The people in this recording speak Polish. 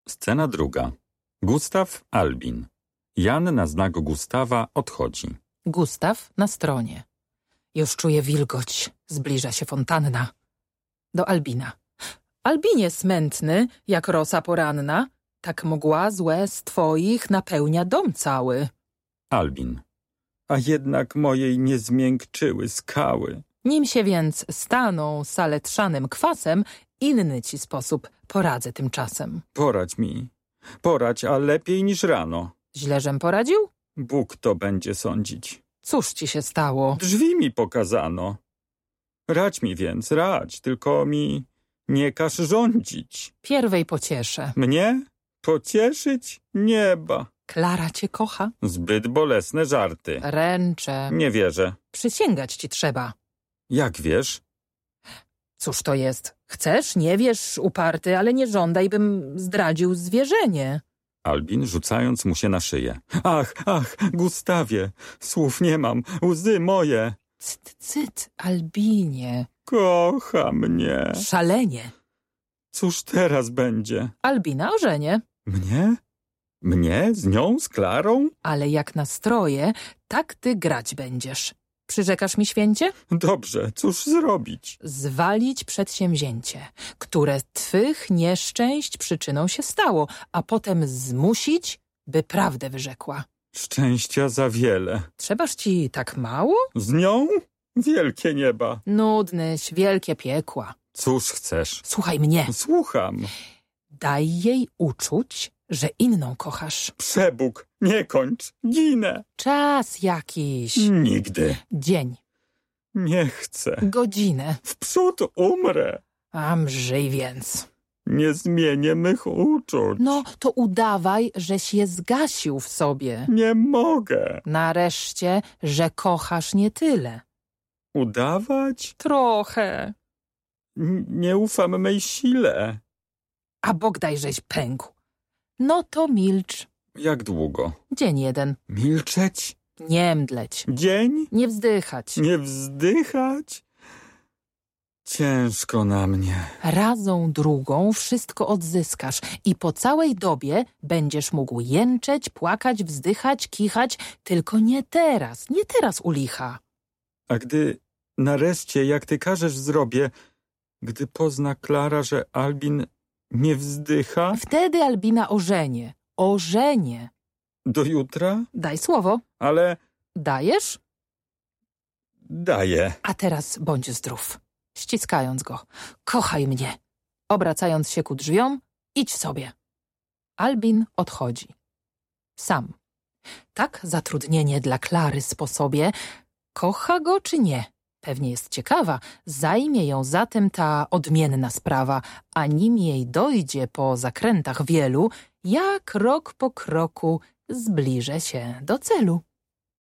Scena druga. Gustaw, Albin. Jan na znak Gustawa odchodzi. Gustaw na stronie. Już czuję wilgoć. Zbliża się fontanna. Do Albina. Albinie smętny, jak rosa poranna, tak mgła złe z twoich napełnia dom cały. Albin. A jednak mojej nie zmiękczyły skały. Nim się więc staną saletrzanym kwasem, inny ci sposób poradzę tymczasem. Poradź mi. Poradź, a lepiej niż rano. Źle żem poradził? Bóg to będzie sądzić. Cóż ci się stało? Drzwi mi pokazano. Radź mi więc, radź, tylko mi nie każ rządzić. Pierwej pocieszę. Mnie? Pocieszyć? Nieba. Klara cię kocha? Zbyt bolesne żarty. Ręczę. Nie wierzę. Przysięgać ci trzeba. Jak wiesz? Cóż to jest? Chcesz? Nie wiesz, uparty, ale nie żądaj, bym zdradził zwierzenie. Albin rzucając mu się na szyję. Ach, Gustawie, słów nie mam, łzy moje. Cyt, Albinie. Kocha mnie. Szalenie. Cóż teraz będzie? Albina ożenię. Mnie? Mnie? Z nią? Z Klarą? Ale jak nastroję, tak ty grać będziesz. Przyrzekasz mi święcie? Dobrze, cóż zrobić? Zwalić przedsięwzięcie, które twych nieszczęść przyczyną się stało, a potem zmusić, by prawdę wyrzekła. Szczęścia za wiele. Trzebaż ci tak mało? Z nią? Wielkie nieba. Nudnyś, wielkie piekła. Cóż chcesz? Słuchaj mnie. Słucham. Daj jej uczuć, że inną kochasz. Przebóg, nie kończ, ginę. Czas jakiś. Nigdy. Dzień. Nie chcę. Godzinę. Wprzód umrę. A mrzyj więc. Nie zmienię mych uczuć. No, to udawaj, żeś je zgasił w sobie. Nie mogę. Nareszcie, że kochasz nie tyle. Udawać? Trochę. Nie ufam mej sile. A Bóg daj, żeś pękł. No to milcz. Jak długo? Dzień jeden. Milczeć? Nie mdleć. Dzień? Nie wzdychać. Nie wzdychać? Ciężko na mnie. Razą drugą wszystko odzyskasz i po całej dobie będziesz mógł jęczeć, płakać, wzdychać, kichać, tylko nie teraz u licha. A gdy nareszcie, jak ty każesz, zrobię, gdy pozna Klara, że Albin nie wzdycha? Wtedy Albina ożenię. Ożenię. Do jutra? Daj słowo. Ale Dajesz? daję. A teraz bądź zdrów. Ściskając go. Kochaj mnie. Obracając się ku drzwiom, idź sobie. Albin odchodzi. Sam. Tak zatrudnienie dla Klary sposobie. Kocha go czy nie? Pewnie jest ciekawa. Zajmie ją zatem ta odmienna sprawa, a nim jej dojdzie po zakrętach wielu, ja krok po kroku zbliżę się do celu.